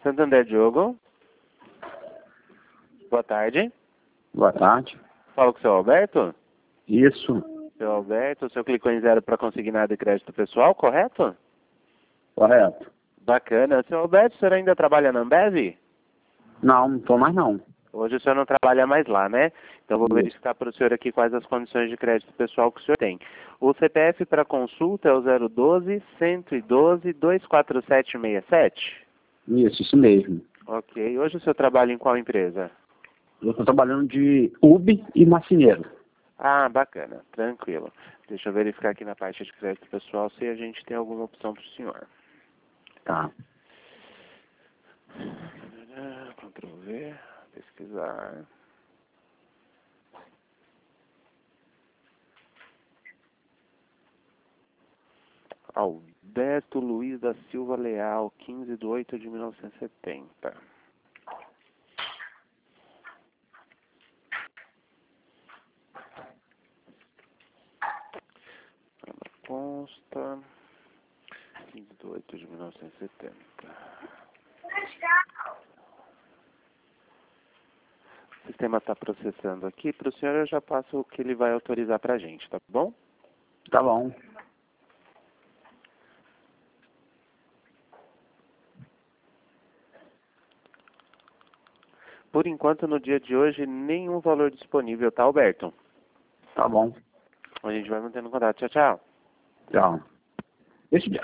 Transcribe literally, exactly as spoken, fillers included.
Santander, Diogo. Boa tarde. Boa tarde. Fala com o seu Alberto? Isso. Seu Alberto, o senhor clicou em zero para consignar de crédito pessoal, correto? Correto. Bacana. Seu Alberto, o senhor ainda trabalha na Ambev? Não, não tô mais não. Hoje o senhor não trabalha mais lá, né? Então vou Isso. verificar para o senhor aqui quais as condições de crédito pessoal que o senhor tem. O C P F para consulta é o zero doze, cento e doze, dois quatro sete seis sete? Isso, isso mesmo. Ok. Hoje o senhor trabalha em qual empresa? Eu tô trabalhando de U B e marceneiro. Ah, bacana. Tranquilo. Deixa eu verificar aqui na parte de crédito pessoal se a gente tem alguma opção para o senhor. Tá. Ctrl V, pesquisar. Alberto Luiz da Silva Leal, quinze de oito de mil novecentos e setenta. Consta, quinze de oito de mil novecentos e setenta. O sistema está processando aqui. Para o senhor eu já passo o que ele vai autorizar para a gente, tá bom? Tá bom. Por enquanto, no dia de hoje, nenhum valor disponível, tá, Alberto? Tá bom. A gente vai mantendo contato. Tchau, tchau. Tchau. Esse,